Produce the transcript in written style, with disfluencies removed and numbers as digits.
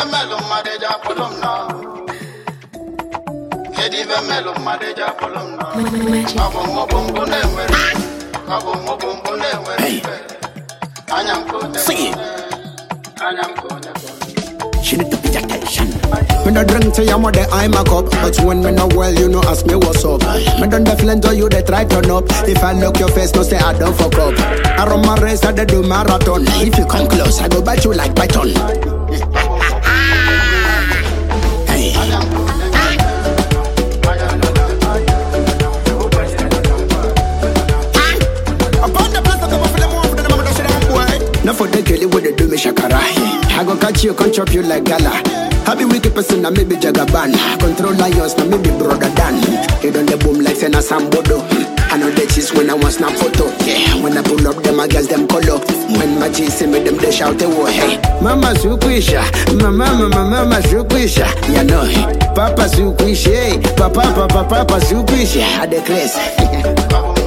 melo madeja polomna. Kedi ve melo madeja polomna. Abo mo bombo newe. Abo mo bombo newe. Anyam ko. See. Anyam ko. She need to pay attention. Me no drink to your mother, I'm a cup. But when me not well, you know ask me what's up. Me done the flint to you, they try turn up. If I look your face, no say I don't fuck up. I run my race, I do marathon. If you come close, I go bite you like python. Hey. Now for the girl with the do me shakara. I go catch you, can chop you like gala. I be wicked person, I maybe Jagaban. Control lions, now maybe brother Dan. You don't the boom like Sena Sambodo. I know the cheese when I want snap photo. Yeah, when I pull up them, I guess them color. When my cheese see me, them they shout the word. Hey, Mama Sukwisha, Mama Sukwisha. You know, Papa Sukwisha, Papa Sukwisha. I declare.